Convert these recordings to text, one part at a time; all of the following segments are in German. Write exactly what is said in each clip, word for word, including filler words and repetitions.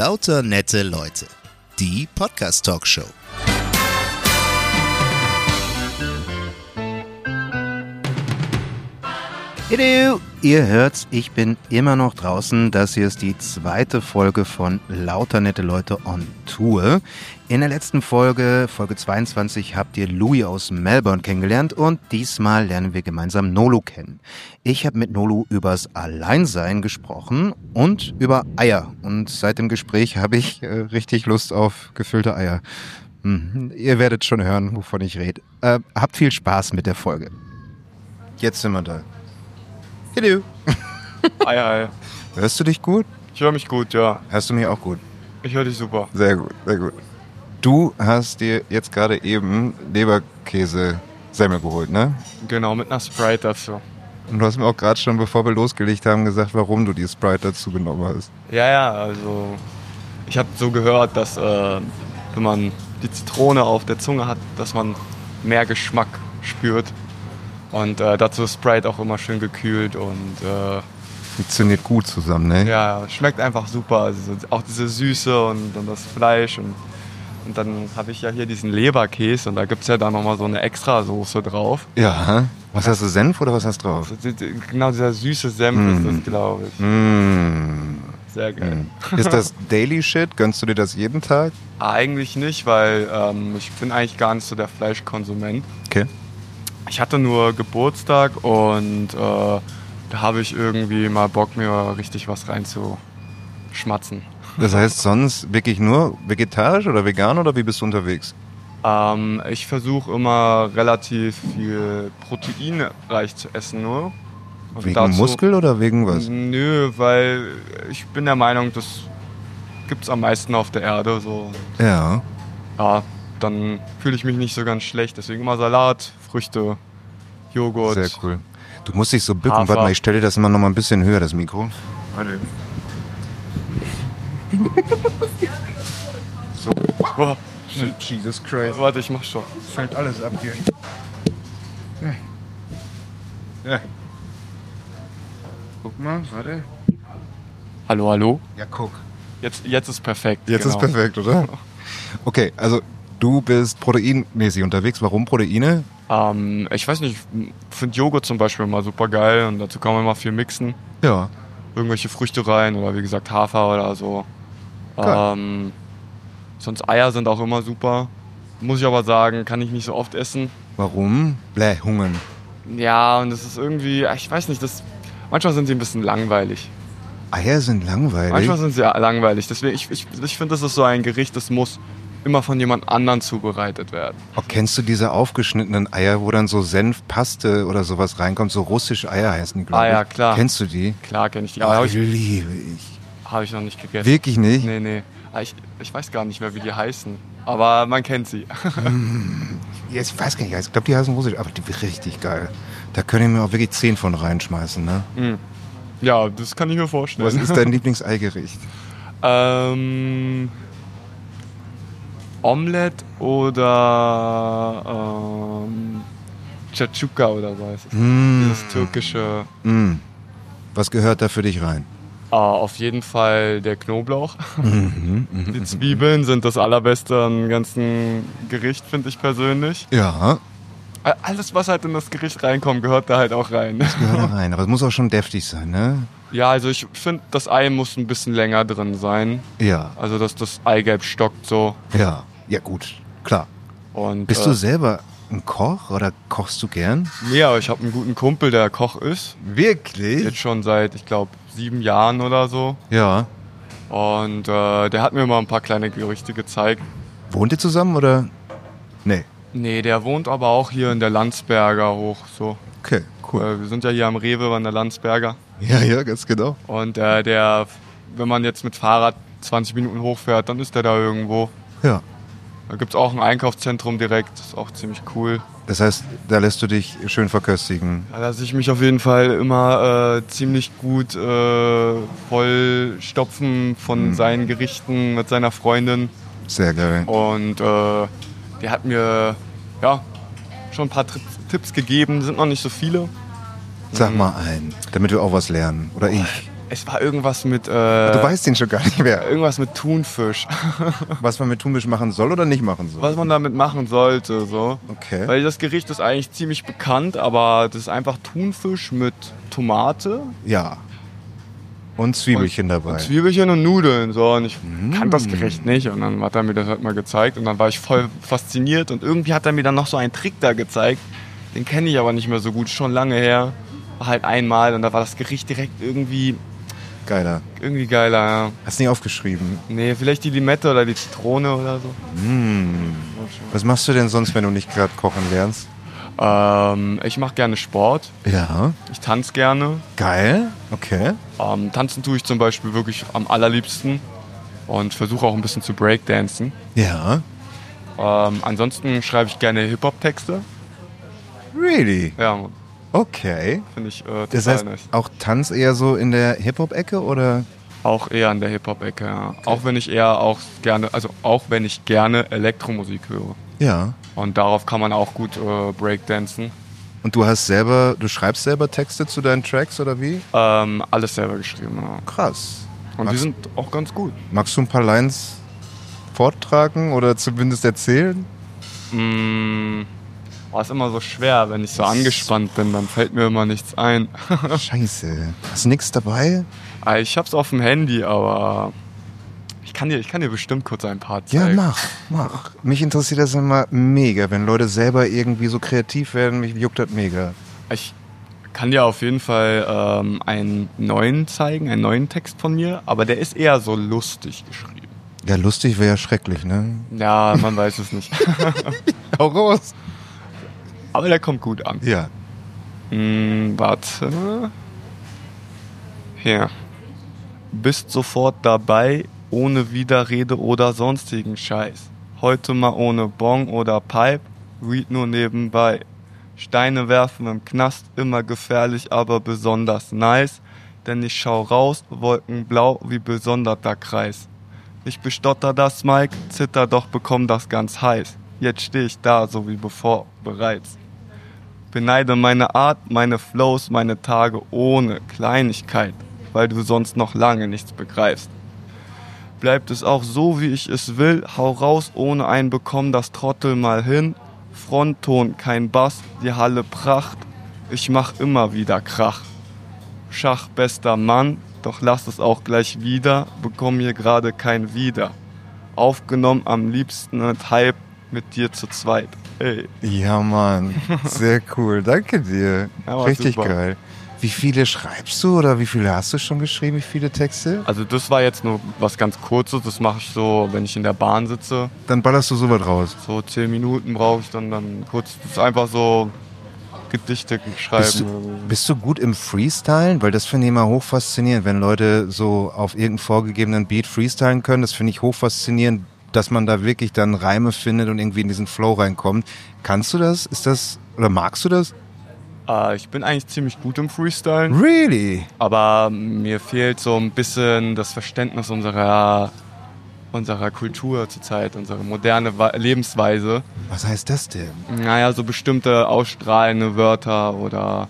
Lauter nette Leute. Die Podcast-Talkshow. Hello, ihr hört's, ich bin immer noch draußen. Das hier ist die zweite Folge von Lauter nette Leute on Tour. In der letzten Folge, Folge zweiundzwanzig, habt ihr Louis aus Melbourne kennengelernt und diesmal lernen wir gemeinsam Nolu kennen. Ich habe mit Nolu übers Alleinsein gesprochen und über Eier. Und seit dem Gespräch habe ich äh, richtig Lust auf gefüllte Eier. Hm, ihr werdet schon hören, wovon ich rede. Äh, habt viel Spaß mit der Folge. Jetzt sind wir da. Hallo. Hi, hi. Hörst du dich gut? Ich höre mich gut, ja. Hörst du mich auch gut? Ich höre dich super. Sehr gut, sehr gut. Du hast dir jetzt gerade eben Leberkäse-Semmel geholt, ne? Genau, mit einer Sprite dazu. Und du hast mir auch gerade schon, bevor wir losgelegt haben, gesagt, warum du die Sprite dazu genommen hast. Ja, ja, also ich habe so gehört, dass äh, wenn man die Zitrone auf der Zunge hat, dass man mehr Geschmack spürt. Und äh, dazu ist Sprite auch immer schön gekühlt und äh, funktioniert gut zusammen, ne? Ja, schmeckt einfach super. Also auch diese Süße und, und das Fleisch. Und, und dann habe ich ja hier diesen Leberkäse und da gibt es ja dann nochmal so eine Extrasoße drauf. Ja, was hast du, Senf oder was hast du drauf? Also, die, die, genau dieser süße Senf mm. ist das, glaube ich. Mm. Sehr geil. Mm. Ist das Daily Shit? Gönnst du dir das jeden Tag? Eigentlich nicht, weil ähm, ich bin eigentlich gar nicht so der Fleischkonsument. Okay. Ich hatte nur Geburtstag und äh, da habe ich irgendwie mal Bock, mir richtig was reinzuschmatzen. Das heißt sonst wirklich nur vegetarisch oder vegan oder wie bist du unterwegs? Ähm, ich versuche immer relativ viel proteinreich zu essen nur. Und wegen dazu, Muskel oder wegen was? Nö, weil ich bin der Meinung, das gibt es am meisten auf der Erde. So. Ja. Ja, dann fühle ich mich nicht so ganz schlecht. Deswegen immer Salat, Früchte, Joghurt. Sehr cool. Du musst dich so bücken. Hafer. Warte mal, ich stelle das immer noch mal ein bisschen höher, das Mikro. Warte. So. Boah. Jesus Christ. Warte, ich mach schon. Fällt alles ab hier. Ja. Ja. Guck mal, warte. Hallo, hallo? Ja, guck. Jetzt, jetzt ist perfekt. Jetzt genau. ist perfekt, oder? Okay, also du bist proteinmäßig unterwegs. Warum Proteine? Ähm, ich weiß nicht, ich finde Joghurt zum Beispiel immer super geil und dazu kann man immer viel mixen. Ja. Irgendwelche Früchte rein oder wie gesagt Hafer oder so. Ähm, sonst Eier sind auch immer super. Muss ich aber sagen, kann ich nicht so oft essen. Warum? Bläh, hungern. Ja, und das ist irgendwie, ich weiß nicht, das, manchmal sind sie ein bisschen langweilig. Eier sind langweilig? Manchmal sind sie langweilig. Deswegen, ich, ich, ich finde, das ist so ein Gericht, das muss immer von jemand anderem zubereitet werden. Oh, kennst du diese aufgeschnittenen Eier, wo dann so Senf, Paste oder sowas reinkommt? So russische Eier heißen die, glaube ich. Ah ja, klar. Kennst du die? Klar kenne ich die. Oh, Aber die habe ich, liebe ich. hab ich noch nicht gegessen. Wirklich nicht? Nee, nee. Ich, ich weiß gar nicht mehr, wie die heißen. Aber man kennt sie. Ich weiß gar nicht, ich glaube, die heißen russisch, aber die sind richtig geil. Da können wir mir auch wirklich zehn von reinschmeißen, ne? Mm. Ja, das kann ich mir vorstellen. Was ist dein Lieblingseigericht? ähm... Omelette oder ähm, Caciuca oder so heißt es. Mm. Dieses türkische. Mm. Was gehört da für dich rein? Äh, auf jeden Fall der Knoblauch. Mhm, Die Zwiebeln sind das allerbeste am ganzen Gericht, finde ich persönlich. Ja, Alles, was halt in das Gericht reinkommt, gehört da halt auch rein. gehört da rein. Aber es muss auch schon deftig sein, ne? Ja, also ich finde, das Ei muss ein bisschen länger drin sein. Ja, Also, dass das Eigelb stockt so. ja. Ja gut, klar. Und, Bist äh, du selber ein Koch oder kochst du gern? Nee, aber ich habe einen guten Kumpel, der Koch ist. Wirklich? Jetzt schon seit, ich glaube, sieben Jahren oder so. Ja. Und äh, der hat mir mal ein paar kleine Gerichte gezeigt. Wohnt ihr zusammen oder? Nee. Nee, der wohnt aber auch hier in der Landsberger hoch. So. Okay, cool. Äh, wir sind ja hier am Rewe an der Landsberger. Ja, ja, ganz genau. Und äh, der, wenn man jetzt mit Fahrrad zwanzig Minuten hochfährt, dann ist der da irgendwo. Ja. Da gibt es auch ein Einkaufszentrum direkt, das ist auch ziemlich cool. Das heißt, da lässt du dich schön verköstigen. Da lasse ich mich auf jeden Fall immer äh, ziemlich gut äh, vollstopfen von Mhm. seinen Gerichten mit seiner Freundin. Sehr geil. Und äh, der hat mir ja, schon ein paar Tri- Tipps gegeben, sind noch nicht so viele. Sag mal einen, damit wir auch was lernen. Oder ich. Es war irgendwas mit... Äh, du weißt ihn schon gar nicht mehr. Irgendwas mit Thunfisch. Was man mit Thunfisch machen soll oder nicht machen soll? Was man damit machen sollte, so. Okay. Weil das Gericht ist eigentlich ziemlich bekannt, aber das ist einfach Thunfisch mit Tomate. Ja. Und Zwiebelchen und, dabei. Und Zwiebelchen und Nudeln, so. Und ich Mm. kannte das Gericht nicht. Und dann hat er mir das halt mal gezeigt. Und dann war ich voll fasziniert. Und irgendwie hat er mir dann noch so einen Trick da gezeigt. Den kenne ich aber nicht mehr so gut, schon lange her. War halt einmal und da war das Gericht direkt irgendwie... Geiler. Irgendwie geiler, ja. Hast du nicht aufgeschrieben? Nee, vielleicht die Limette oder die Zitrone oder so. Mm. Was machst du denn sonst, wenn du nicht gerade kochen lernst? Ähm, ich mache gerne Sport. Ja. Ich tanze gerne. Geil. Okay. Ähm, tanzen tue ich zum Beispiel wirklich am allerliebsten. Und versuche auch ein bisschen zu breakdancen. Ja. Ähm, ansonsten schreibe ich gerne Hip-Hop-Texte. Really? Ja, Okay. finde ich äh, total Das heißt, nice. auch Tanz eher so in der Hip-Hop-Ecke oder? Auch eher an der Hip-Hop-Ecke, ja. Auch wenn ich eher auch gerne, also auch wenn ich gerne Elektromusik höre. Ja. Und darauf kann man auch gut äh, breakdancen. Und du hast selber, du schreibst selber Texte zu deinen Tracks oder wie? Ähm, alles selber geschrieben, ja. Krass. Und Magst- die sind auch ganz gut. Magst du ein paar Lines vortragen oder zumindest erzählen? Mm, oh, ist immer so schwer, wenn ich so angespannt bin, dann fällt mir immer nichts ein. Scheiße. Hast du nichts dabei? Ah, ich hab's auf dem Handy, aber ich kann dir, ich kann dir bestimmt kurz ein paar Ja, zeigen. mach, mach. Mich interessiert das immer mega, wenn Leute selber irgendwie so kreativ werden. Mich juckt das mega. Ich kann dir auf jeden Fall ähm, einen neuen zeigen, einen neuen Text von mir, aber der ist eher so lustig geschrieben. Ja, lustig wäre ja schrecklich, ne? Ja, man weiß es nicht. Hau raus. Aber der kommt gut an. Ja. Hm, warte. Hier. Bist sofort dabei, ohne Widerrede oder sonstigen Scheiß. Heute mal ohne Bong oder Pipe, Weed nur nebenbei. Steine werfen im Knast, immer gefährlich, aber besonders nice. Denn ich schau raus, wolkenblau wie besonderter Kreis. Ich bestotter das Mic, zitter doch bekomm das ganz heiß. Jetzt steh ich da, so wie bevor, bereits. Beneide meine Art, meine Flows, meine Tage ohne Kleinigkeit, weil du sonst noch lange nichts begreifst. Bleibt es auch so, wie ich es will, hau raus ohne ein Bekomm das Trottel mal hin. Frontton, kein Bass, die Halle Pracht, ich mach immer wieder Krach. Schach, bester Mann, doch lass es auch gleich wieder, bekomm hier gerade kein Wieder. Aufgenommen am liebsten mit Hype, mit dir zu zweit. Ey. Ja, Mann. Sehr cool. Danke dir. Ja, war Richtig super. geil. Wie viele schreibst du oder wie viele hast du schon geschrieben? Wie viele Texte? Also das war jetzt nur was ganz Kurzes, das mache ich so, wenn ich in der Bahn sitze. Dann ballerst du sowas raus. So zehn Minuten brauche ich dann, dann kurz, das ist einfach so Gedichte schreiben. Bist du, bist du gut im Freestylen? Weil das finde ich immer hochfaszinierend, wenn Leute so auf irgendeinen vorgegebenen Beat freestylen können. Das finde ich hochfaszinierend, dass man da wirklich dann Reime findet und irgendwie in diesen Flow reinkommt. Kannst du das? Ist das, oder magst du das? Äh, ich bin eigentlich ziemlich gut im Freestylen, Really? aber mir fehlt so ein bisschen das Verständnis unserer, unserer Kultur zurzeit, unsere moderne Wa- Lebensweise. Was heißt das denn? Naja, so bestimmte ausstrahlende Wörter oder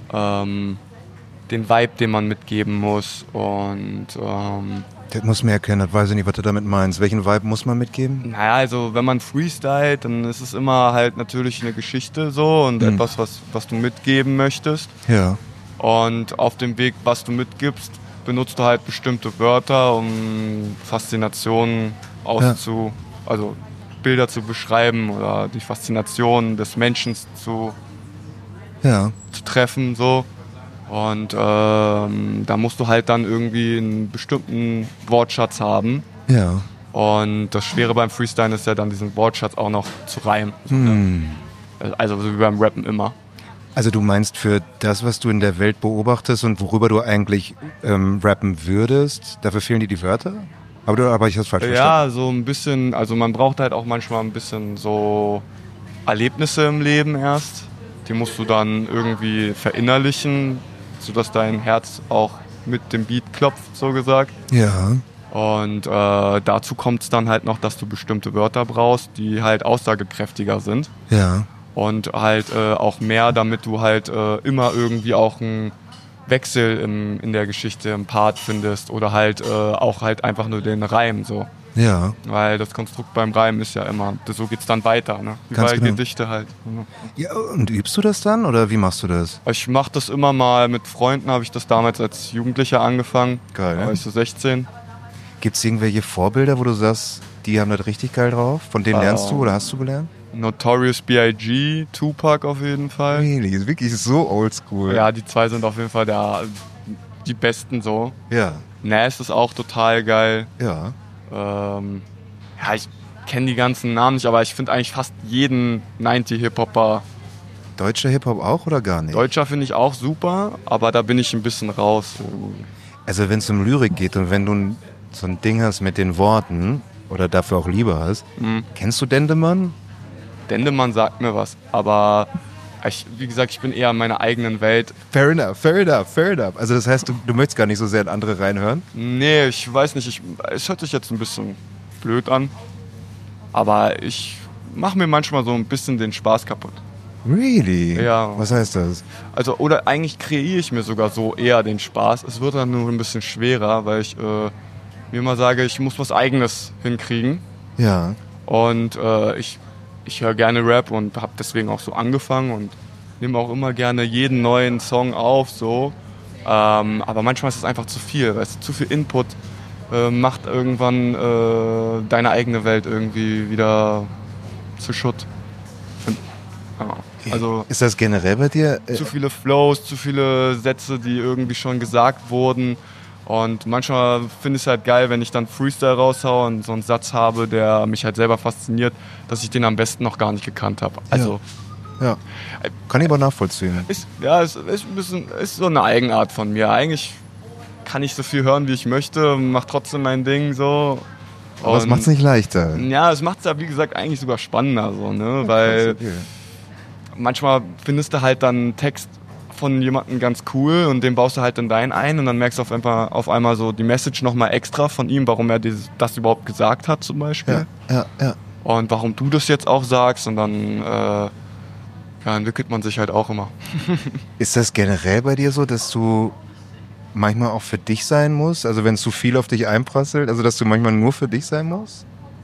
ähm, den Vibe, den man mitgeben muss und ähm, Das muss mir erkennen, das weiß ich nicht, was du damit meinst. Welchen Vibe muss man mitgeben? naja, also wenn man freestylt, dann ist es immer halt natürlich eine Geschichte so und Mhm. etwas, was, was du mitgeben möchtest. Ja. Und auf dem Weg, was du mitgibst, benutzt du halt bestimmte Wörter, um Faszinationen auszu, also Bilder zu beschreiben oder die Faszination des Menschen zu, Ja. zu treffen, so. Und ähm, da musst du halt dann irgendwie einen bestimmten Wortschatz haben. Ja. Und das Schwere beim Freestylen ist ja dann, diesen Wortschatz auch noch zu reimen. Hm. Also so wie beim Rappen immer. Also du meinst für das, was du in der Welt beobachtest und worüber du eigentlich ähm, rappen würdest, dafür fehlen dir die Wörter? Aber, du, aber ich habe es falsch verstanden. Ja, so ein bisschen, also man braucht halt auch manchmal ein bisschen so Erlebnisse im Leben erst. Die musst du dann irgendwie verinnerlichen, sodass dein Herz auch mit dem Beat klopft, so gesagt. Ja. Und äh, dazu kommt es dann halt noch, dass du bestimmte Wörter brauchst, die halt aussagekräftiger sind. Ja. Und halt äh, auch mehr, damit du halt äh, immer irgendwie auch ein Wechsel im, in der Geschichte, im Part findest oder halt äh, auch halt einfach nur den Reim so. Ja. Weil das Konstrukt beim Reim ist ja immer, so geht's dann weiter, ne? Wie Ganz bei genau. Gedichte halt. Ja, und übst du das dann oder wie machst du das? Ich mache das immer mal mit Freunden, habe ich das damals als Jugendlicher angefangen. Geil, Da ne? war ich so sechzehn. Gibt es irgendwelche Vorbilder, wo du sagst, die haben das richtig geil drauf? Von denen lernst du Ähm. oder hast du gelernt? Notorious B I G, Tupac auf jeden Fall. Really? Ist wirklich so oldschool. Ja, die zwei sind auf jeden Fall der, die besten so. Ja. Nas ist auch total geil. Ja. Ähm, ja, ich kenne die ganzen Namen nicht, aber ich finde eigentlich fast jeden neunzig-Hip-Hopper. Deutscher Hip-Hop auch oder gar nicht? Deutscher finde ich auch super, aber da bin ich ein bisschen raus. Also wenn es um Lyrik geht und wenn du ein- so ein Ding hast mit den Worten oder dafür auch Liebe hast, Mhm. kennst du Dendemann? Dendemann sagt mir was, aber ich, wie gesagt, ich bin eher in meiner eigenen Welt. Fair enough, fair enough, fair enough. Also das heißt, du, du möchtest gar nicht so sehr in andere reinhören? Nee, ich weiß nicht, ich, es hört sich jetzt ein bisschen blöd an, aber ich mache mir manchmal so ein bisschen den Spaß kaputt. Really? Ja. Was heißt das? Also, oder eigentlich kreiere ich mir sogar so eher den Spaß. Es wird dann nur ein bisschen schwerer, weil ich äh, mir immer sage, ich muss was Eigenes hinkriegen. Ja. Und äh, ich, ich höre gerne Rap und habe deswegen auch so angefangen und nehme auch immer gerne jeden neuen Song auf. So. Ähm, aber manchmal ist es einfach zu viel, weißt du, zu viel Input äh, macht irgendwann äh, deine eigene Welt irgendwie wieder zu Schutt. Und, ja, also Ist das generell bei dir? Äh, zu viele Flows, zu viele Sätze, die irgendwie schon gesagt wurden. Und manchmal finde ich es halt geil, wenn ich dann Freestyle raushaue und so einen Satz habe, der mich halt selber fasziniert, dass ich den am besten noch gar nicht gekannt habe. Also ja. Kann ich aber nachvollziehen. ist, ja, es ist ein bisschen, ist so eine Eigenart von mir. Eigentlich kann ich so viel hören, wie ich möchte, mache trotzdem mein Ding so. Aber es Und- macht es nicht leichter. Ja, es macht es ja, wie gesagt, eigentlich sogar spannender, so, ne? Weil Okay. manchmal findest du halt dann einen Text von jemandem ganz cool und den baust du halt in deinen ein und dann merkst du auf einmal, auf einmal so die Message nochmal extra von ihm, warum er dieses, das überhaupt gesagt hat zum Beispiel. Ja, ja, ja. Und warum du das jetzt auch sagst und dann äh, ja, entwickelt man sich halt auch immer. Ist das generell bei dir so, dass du manchmal auch für dich sein musst? Also wenn zu viel auf dich einprasselt, also dass du manchmal nur für dich sein musst?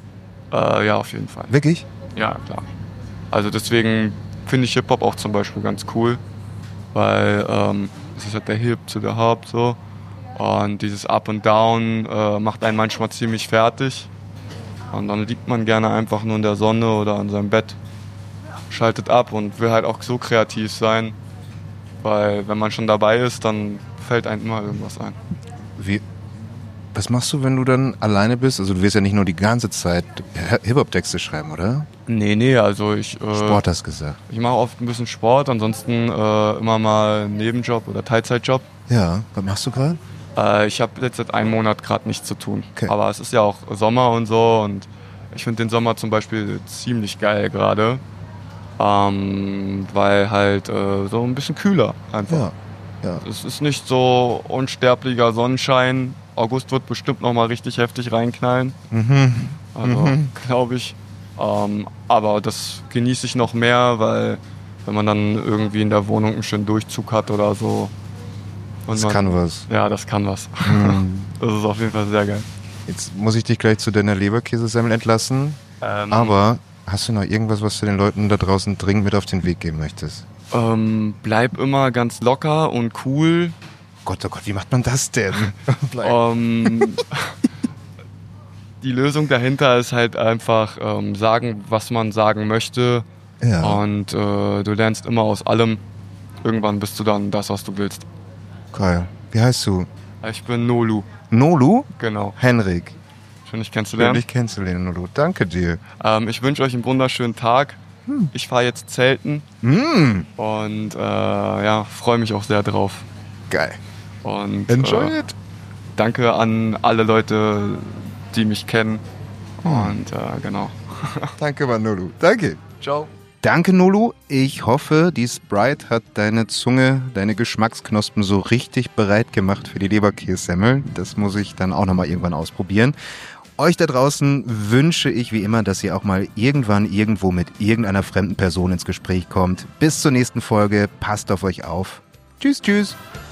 Äh, ja, auf jeden Fall. Wirklich? Ja, klar. Also deswegen finde ich Hip-Hop auch zum Beispiel ganz cool, weil ähm, es ist halt der Hip zu der Hop so und dieses Up und Down äh, macht einen manchmal ziemlich fertig und dann liegt man gerne einfach nur in der Sonne oder an seinem Bett, schaltet ab und will halt auch so kreativ sein, weil wenn man schon dabei ist, dann fällt einem immer irgendwas ein. Wie, was machst du, wenn du dann alleine bist? Also du wirst ja nicht nur die ganze Zeit Hip-Hop-Texte schreiben, oder? Nee, nee, also ich... Äh, Sport hast gesagt. Ich mache oft ein bisschen Sport, ansonsten äh, immer mal einen Nebenjob oder Teilzeitjob. Ja, was machst du gerade? Äh, ich habe jetzt seit einem Monat gerade nichts zu tun. Okay. Aber es ist ja auch Sommer und so und ich finde den Sommer zum Beispiel ziemlich geil gerade. Ähm, weil halt äh, so ein bisschen kühler einfach. Ja, ja. Es ist nicht so unsterblicher Sonnenschein. August wird bestimmt nochmal richtig heftig reinknallen. Mhm. Also glaube ich. Ähm, aber das genieße ich noch mehr, weil wenn man dann irgendwie in der Wohnung einen schönen Durchzug hat oder so. Und Das man, kann was. Ja, das kann was. Das ist auf jeden Fall sehr geil. Jetzt muss ich dich gleich zu deiner Leberkäsesemmel entlassen. Ähm, Aber hast du noch irgendwas, was du den Leuten da draußen dringend mit auf den Weg geben möchtest? ähm, bleib immer ganz locker und cool. Gott, oh Gott, wie macht man das denn? Ähm, die Lösung dahinter ist halt einfach ähm, sagen, was man sagen möchte. Ja. Und äh, du lernst immer aus allem. Irgendwann bist du dann das, was du willst. Geil. Wie heißt du? Ich bin Nolu, Nolu? genau. Henrik. Schön, dich Schön, kennenzulernen. dich kennenzulernen, Nolu. Danke dir. Ähm, ich wünsche euch einen wunderschönen Tag. Ich fahre jetzt zelten Mm, und äh, ja, freue mich auch sehr drauf. geil. Und Enjoy äh, it. danke an alle Leute, die mich kennen. Und äh, genau. Danke, Manolu. Danke. Ciao. Danke, Nolu. Ich hoffe, die Sprite hat deine Zunge, deine Geschmacksknospen so richtig bereit gemacht für die Leberkässemmel. Das muss ich dann auch nochmal irgendwann ausprobieren. Euch da draußen wünsche ich wie immer, dass ihr auch mal irgendwann irgendwo mit irgendeiner fremden Person ins Gespräch kommt. Bis zur nächsten Folge. Passt auf euch auf. Tschüss, tschüss.